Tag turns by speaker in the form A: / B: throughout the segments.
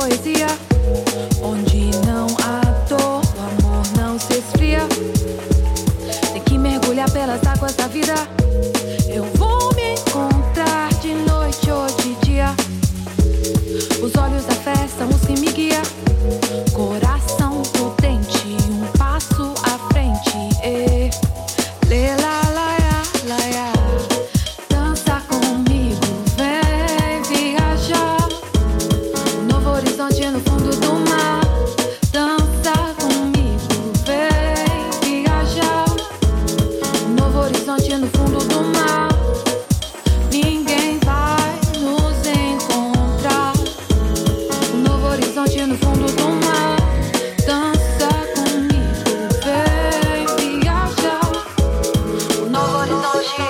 A: poesia, onde não há dor, o amor não se esfria. Tem que mergulhar pelas águas da vida. Eu vou me encontrar de noite ou de dia. Os olhos da fé são os que me guiam. Coração prudente, um passo à frente. Lê, lá, lá, lá, lá. Dança comigo, vem viajar. Um novo horizonte no fundo do mar. Dança comigo, vem viajar. Um novo horizonte no fundo do mar. Ninguém vai nos encontrar. Um novo horizonte no fundo do mar. Dança comigo, vem viajar. Um novo horizonte.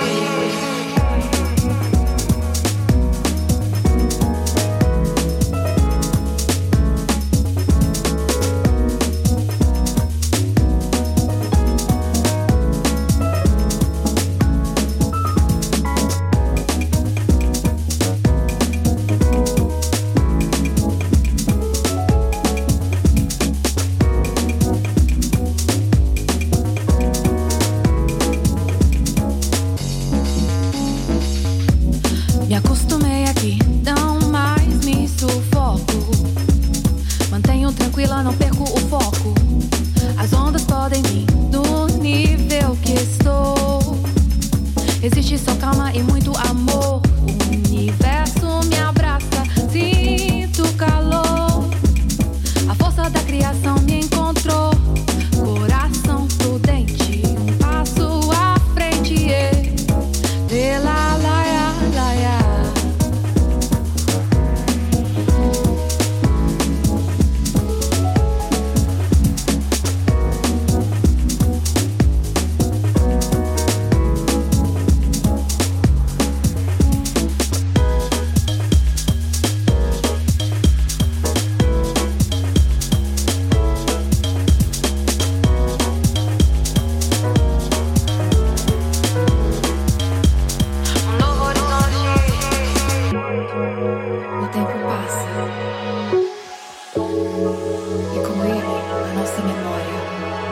A: Me acostumei aqui, não mais me sufoco. Mantenho tranquila, não perco o foco. As ondas podem vir do nível que estou. Existe só calma e muito amor. O universo me abraça, sinto calor. A força da criação me encontrou. Coração prudente, um passo à frente. Lê, lá, lá, lá, lá. O tempo passa e com ele a nossa memória.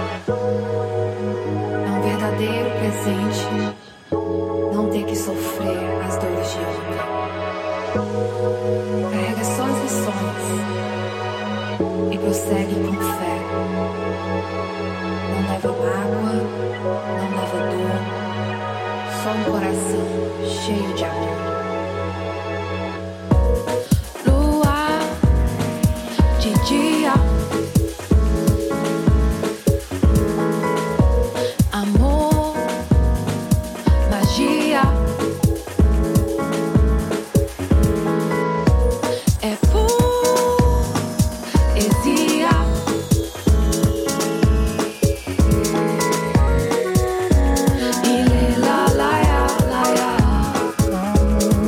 A: É um verdadeiro presente não ter que sofrer as dores de ontem. Carrega só as lições e prossegue com fé. Não leva mágoa, não leva dor, só um coração cheio de amor. Dia, amor, magia, é poesia. E lê, lá, lá, lá, lá.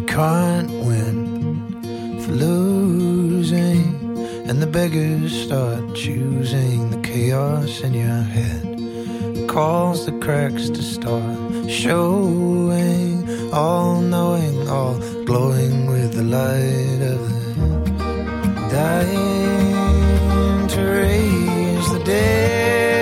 B: can't win for losing, and the beggars start choosing the chaos in your head. Calls the cracks to start showing, all knowing, all glowing with the light of the dying to raise the dead.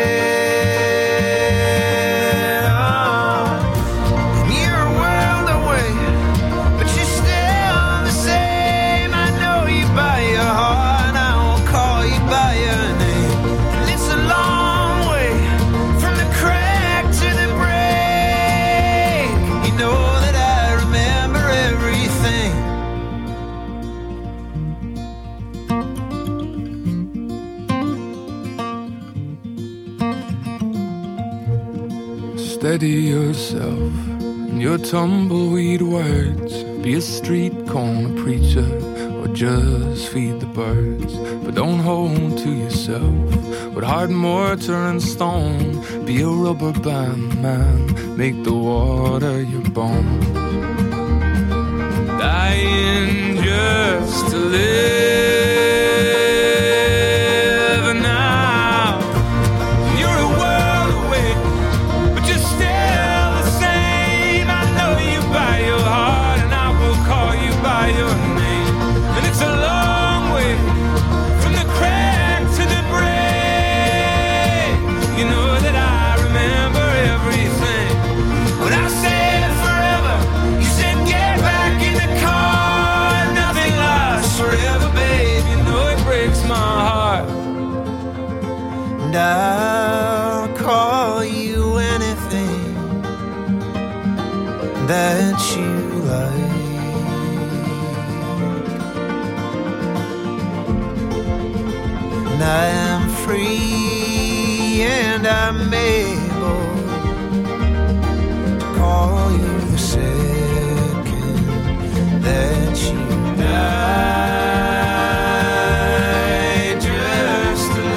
C: Steady yourself in your tumbleweed words. Be a street corner preacher or just feed the birds. But don't hold to yourself with hard mortar and stone. Be a rubber band man, make the water your bones. Dying just to live now. You're a world away, but you're still the same. I know you by your heart, and I will call you by your name. And it's a long way from the crack to the break. You know that I remember everything. When I said forever, you said get back in the car. Nothing lasts forever, babe. You know it breaks my heart.
B: And I'll call you anything that you like. And I am free and I'm able to call you the second that you died just to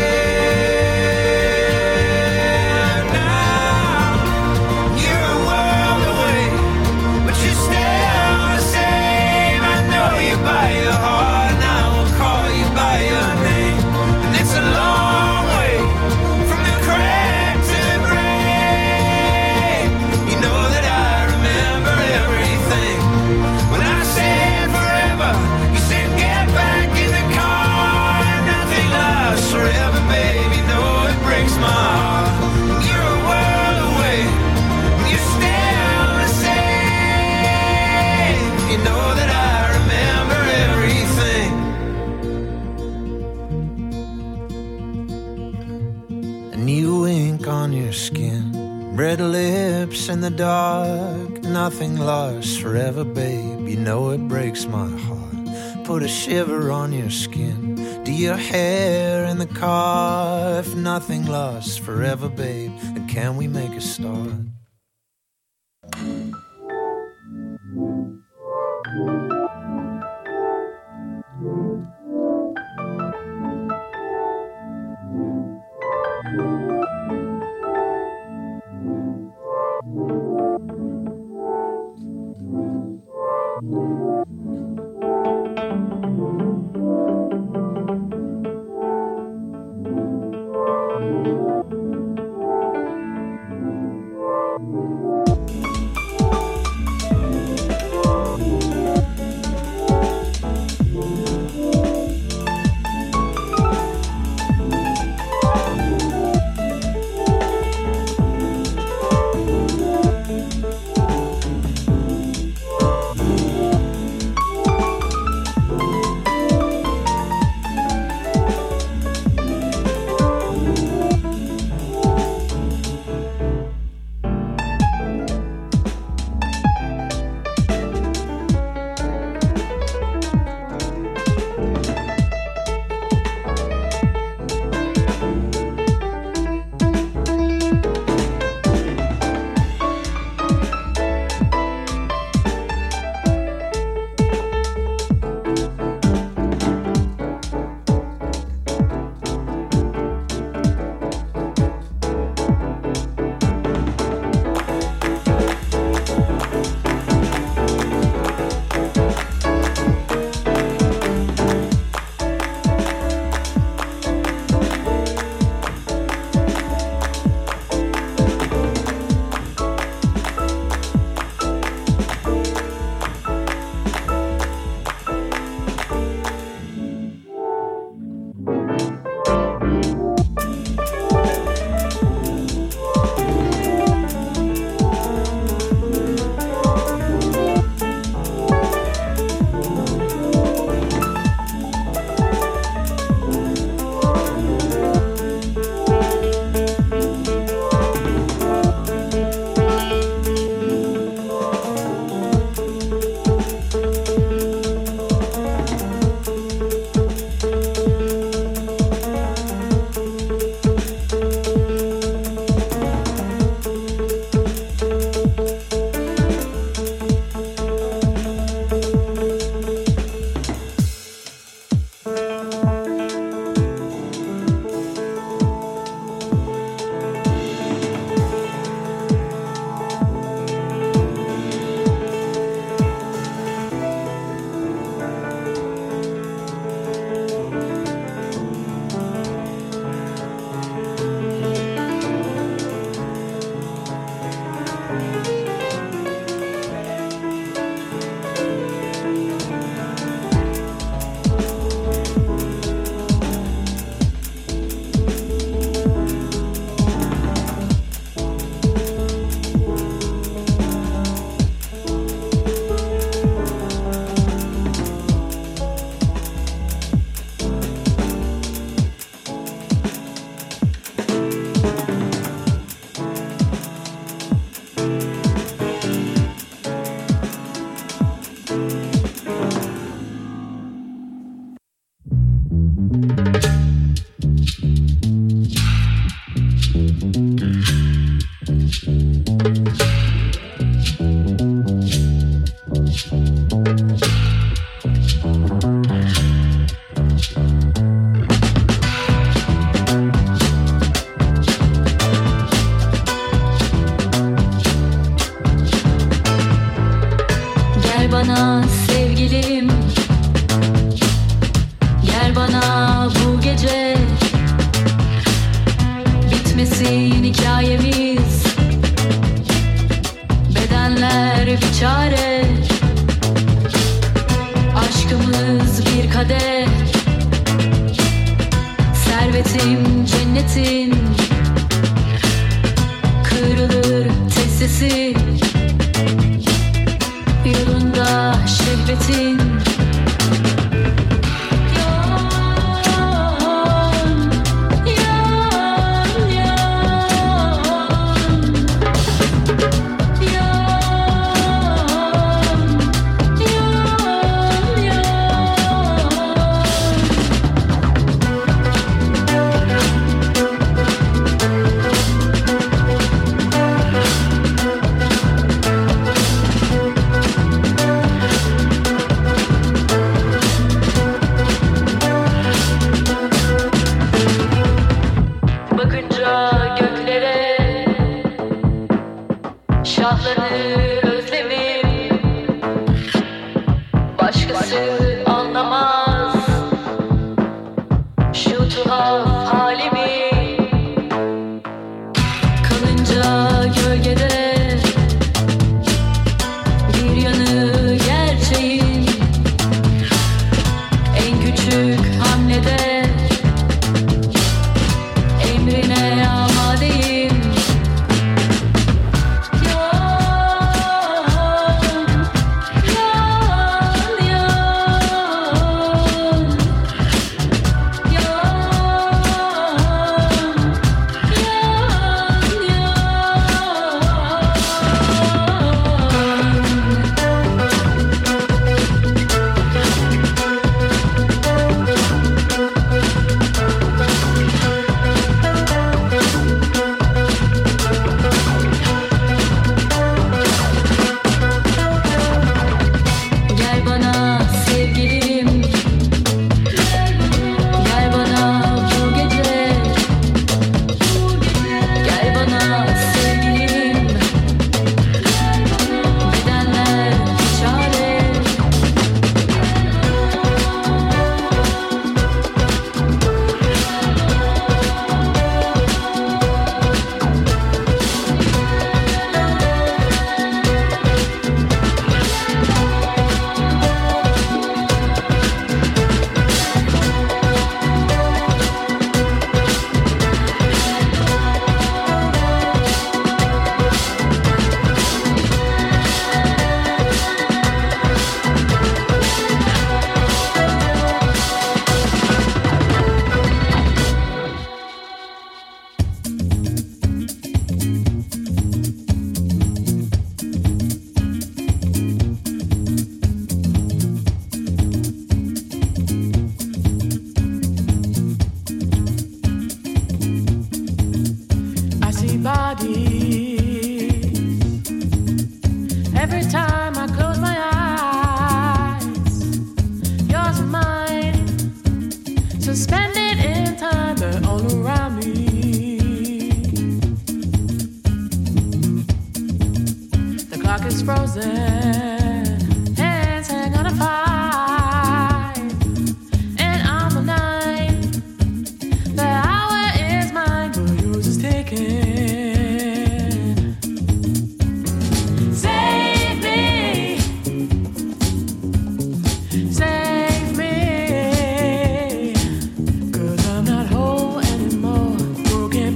B: live now. You're a world away, but you're still the same. I know you by your heart, and I will call you by your name. And it's a long way from the crack to the break. You know that I remember everything. When I said forever, you said get back in the car. Nothing lasts forever, baby. You know it breaks my heart. You're a world away, and you're still the same. You know that I remember everything. A new ink on your skin, red lips in the dark. Nothing lasts forever, babe. You know it breaks my heart. Put a shiver on your skin. Do your hair in the car. If nothing lasts forever, babe, then can we make a start?
D: Kalbim cennetin, kırılır tek sesi, yolunda şehvetin.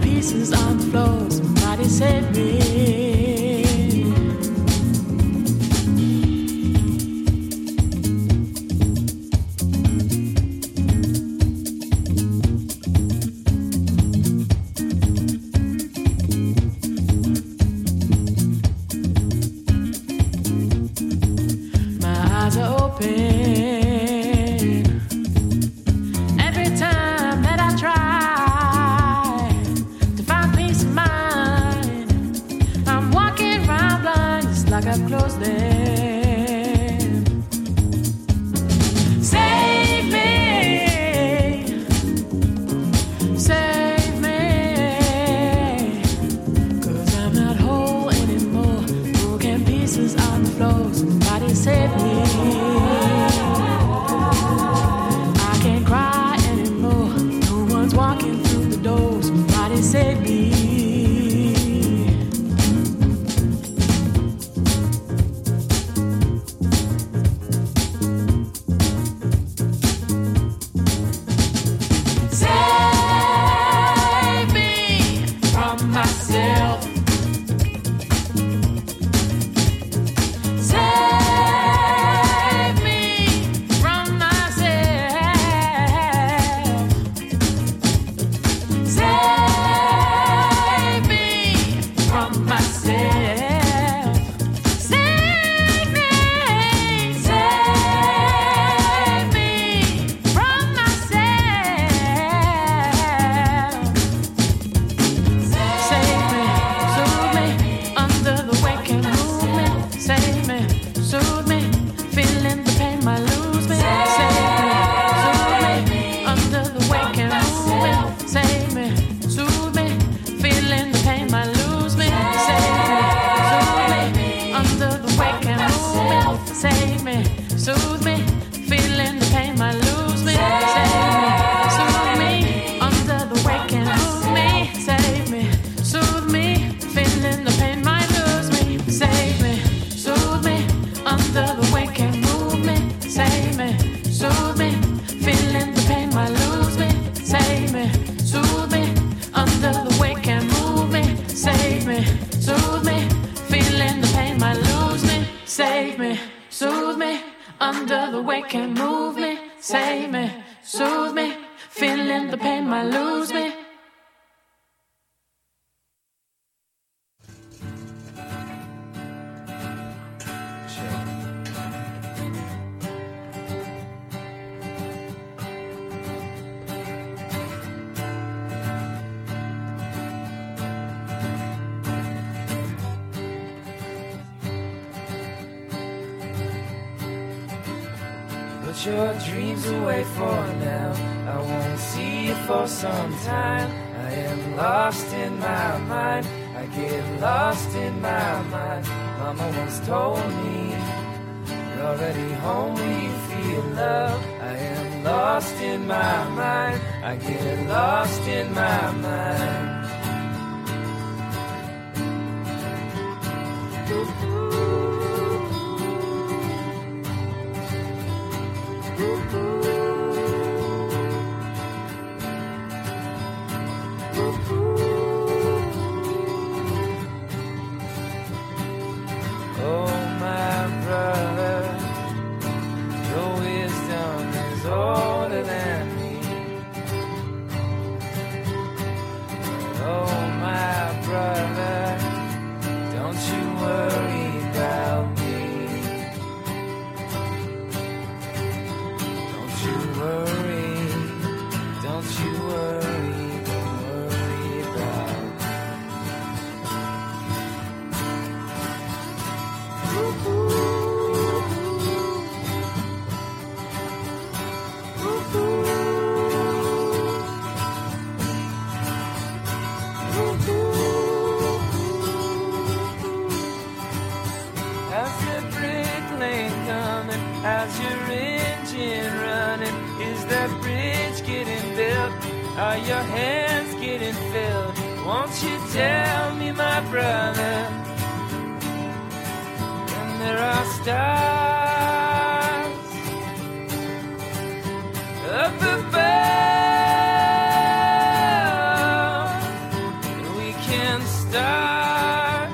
E: Save me.
A: can move me, save me, soothe me. Feeling the pain might lose me.
B: Put your dreams away for now. I won't see you for some time. I am lost in my mind. I get lost in my mind. Mama once told me, you're already home when you feel love. I am lost in my mind. I get lost in my mind. Oh, my brother, your wisdom is older than me. Oh, my brother, don't you worry about me. Don't you worry, don't you worry, don't worry about me. How's the brick lane coming? How's your engine running? Is that bridge getting built? Are your hands getting filled? Won't you tell me, my brother? And there are stars up above, and we can start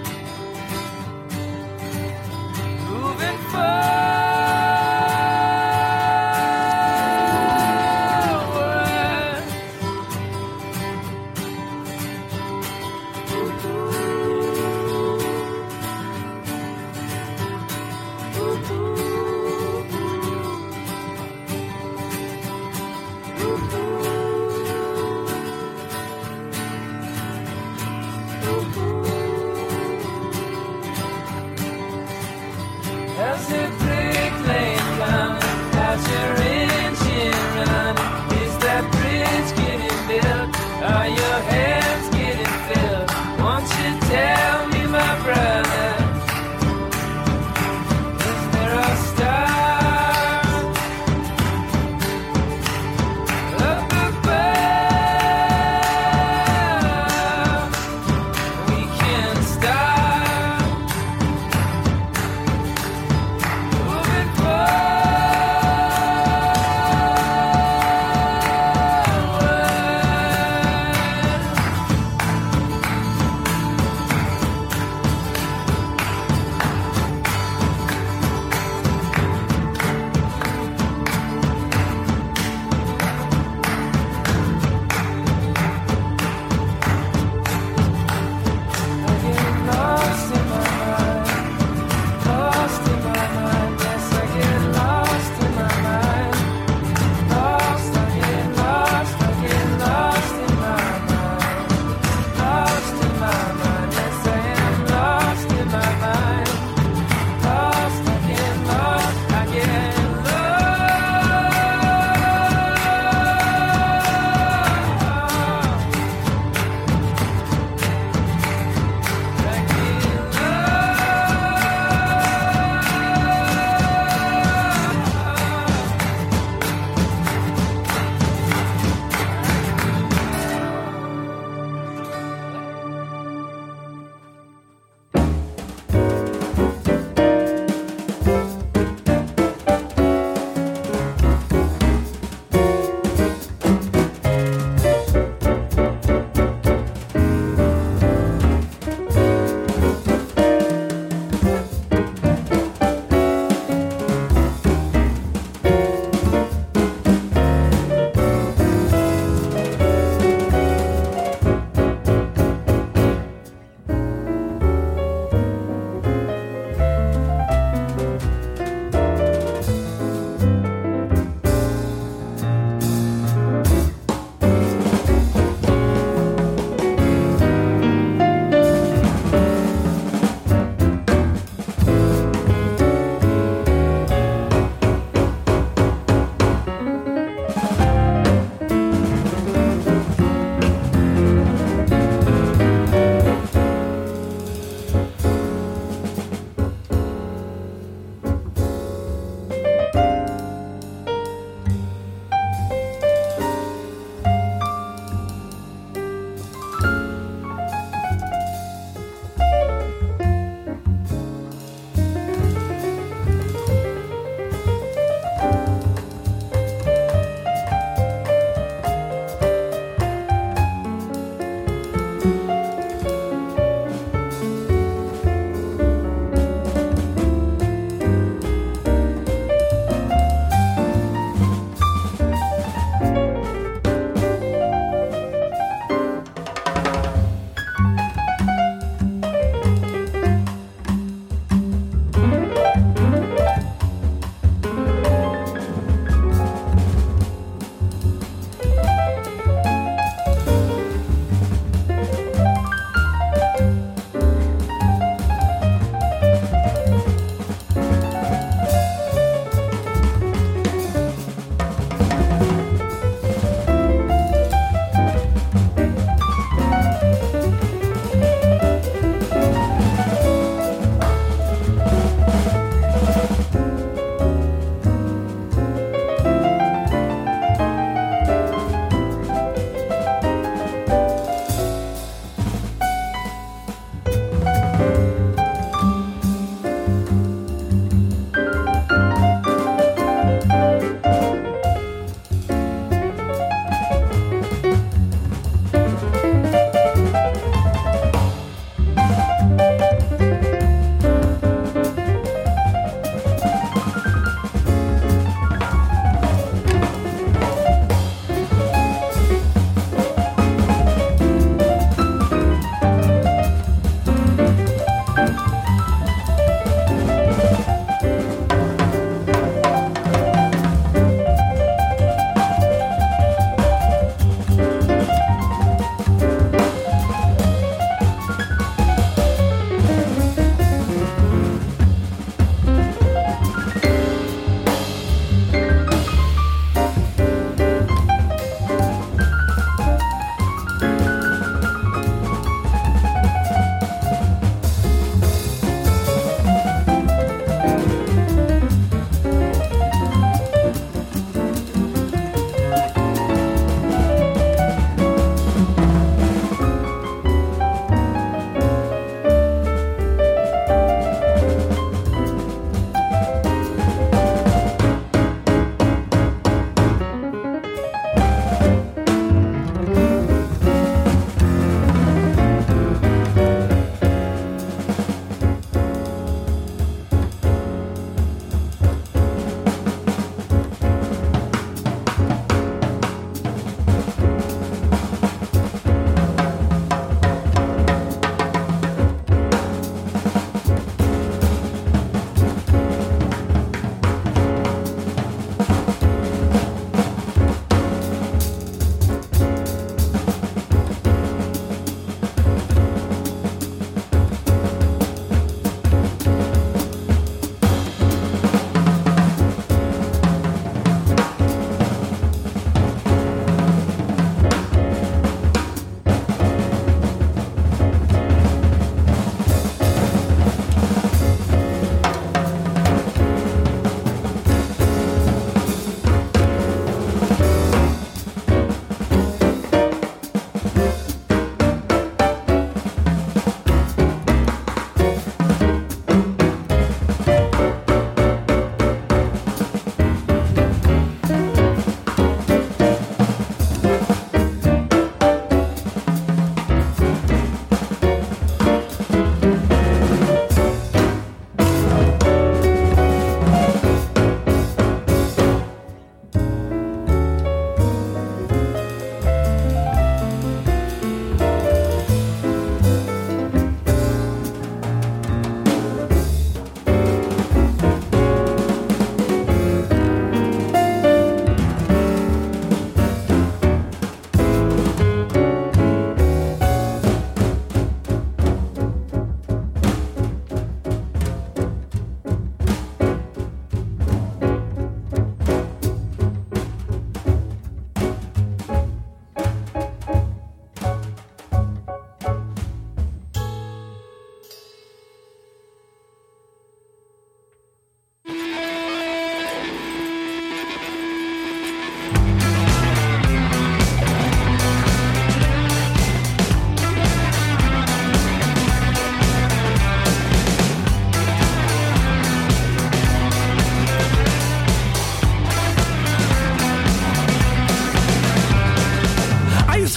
B: moving forward. Ooh.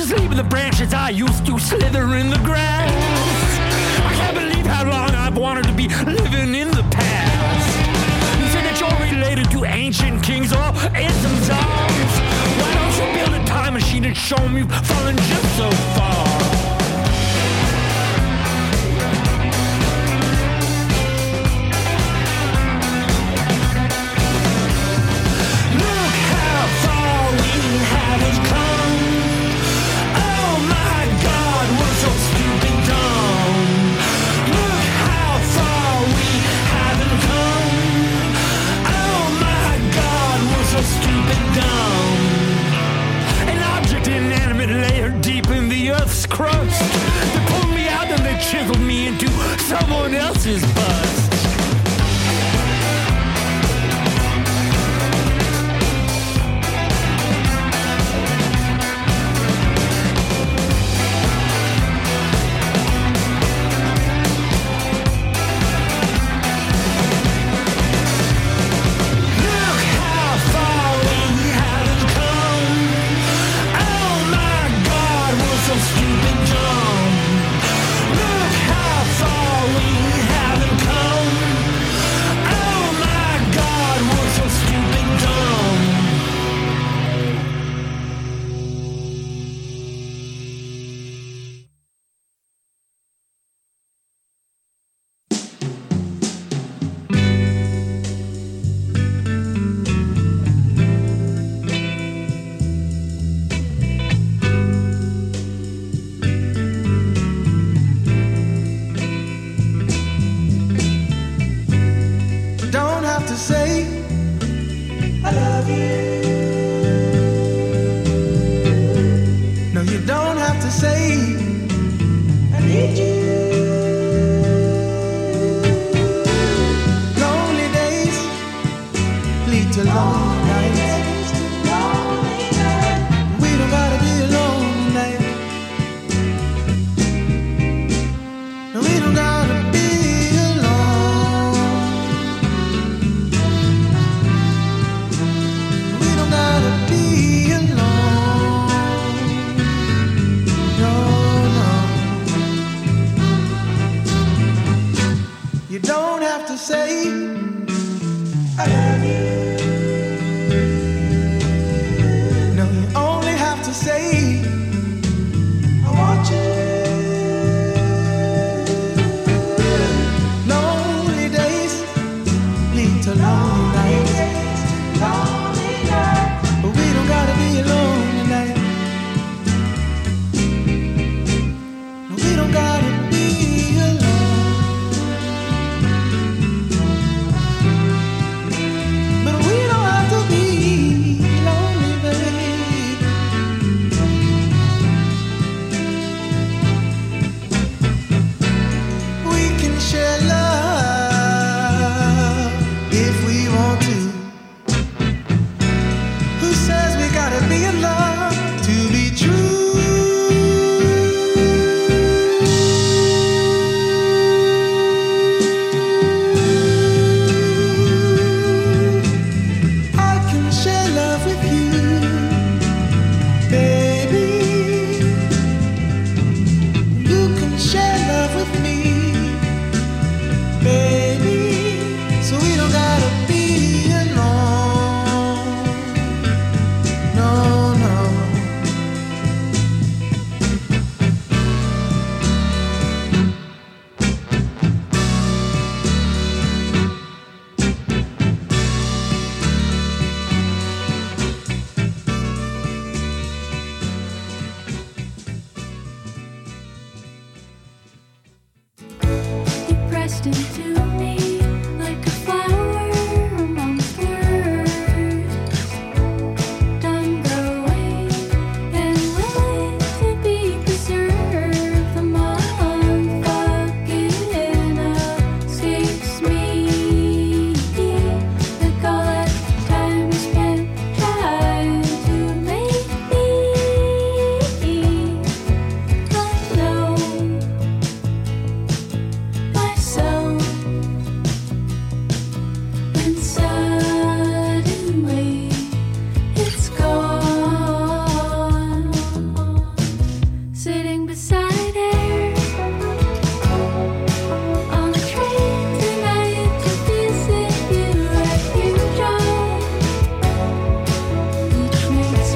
C: sleep in the branches, I used to slither in the grass. I can't believe how long I've wanted to be living in the past. You say that you're related to ancient kings or isms arms. Why don't you build a time machine and show me you've fallen just so far? Crust. They pulled me out and they chiseled me into someone else's bust.
A: Into